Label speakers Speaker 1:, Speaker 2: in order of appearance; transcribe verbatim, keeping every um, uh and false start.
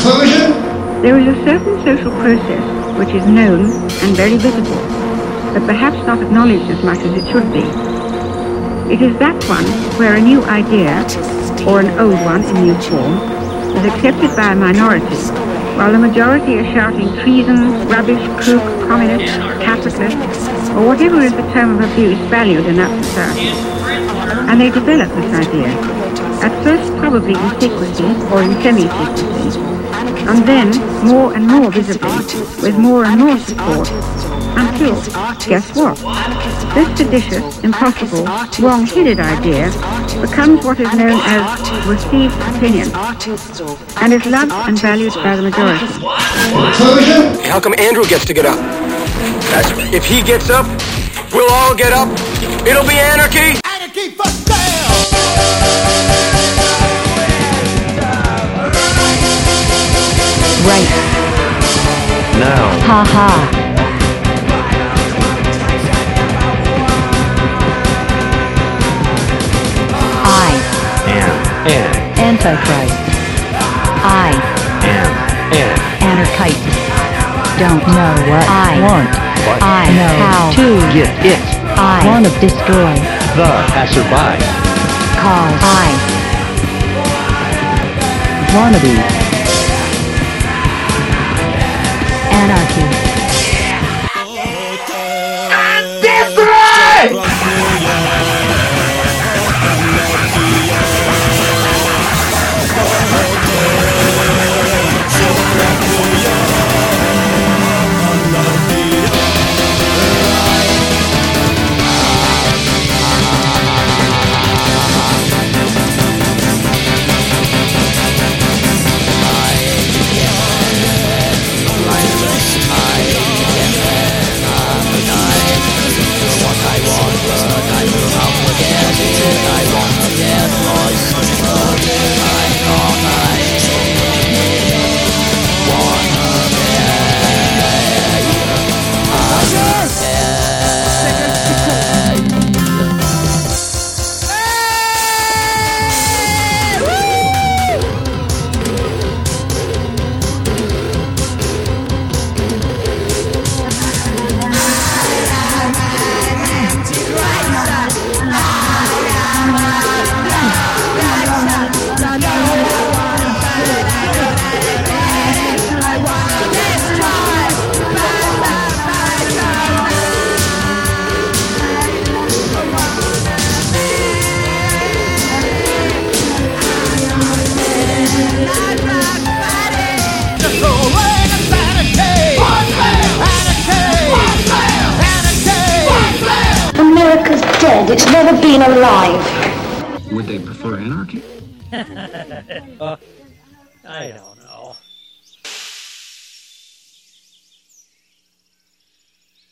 Speaker 1: Conclusion?
Speaker 2: There is a certain social process which is known and very visible, but perhaps not acknowledged as much as it should be. It is that one where a new idea, or an old one in new form, is accepted by a minority, while the majority are shouting treason, rubbish, kook, communist, capitalist, or whatever is the term of abuse valued in that society. And they develop this idea, at first probably in secrecy or in semi-secrecy, and then more and more visibly, with more and more support, until, guess what? This seditious, impossible, wrong-headed idea becomes what is known as received opinion, and is loved and valued by the majority.
Speaker 1: Conclusion?
Speaker 3: How come Andrew gets to get up? That's right. If he gets up, we'll all get up. It'll be anarchy.
Speaker 4: Anarchy for sale!
Speaker 5: Right.
Speaker 6: Now.
Speaker 5: Ha ha. I
Speaker 6: Am. An.
Speaker 5: Antichrist. I
Speaker 6: Am. An.
Speaker 5: Anarchist. Don't know what I want.
Speaker 6: But
Speaker 5: I know how to
Speaker 6: Get it.
Speaker 5: I want to destroy.
Speaker 6: The passerby.
Speaker 5: Cause I wanna be anarchy.
Speaker 7: America's dead. It's never been alive.
Speaker 1: Would they prefer anarchy?
Speaker 8: uh, I don't know.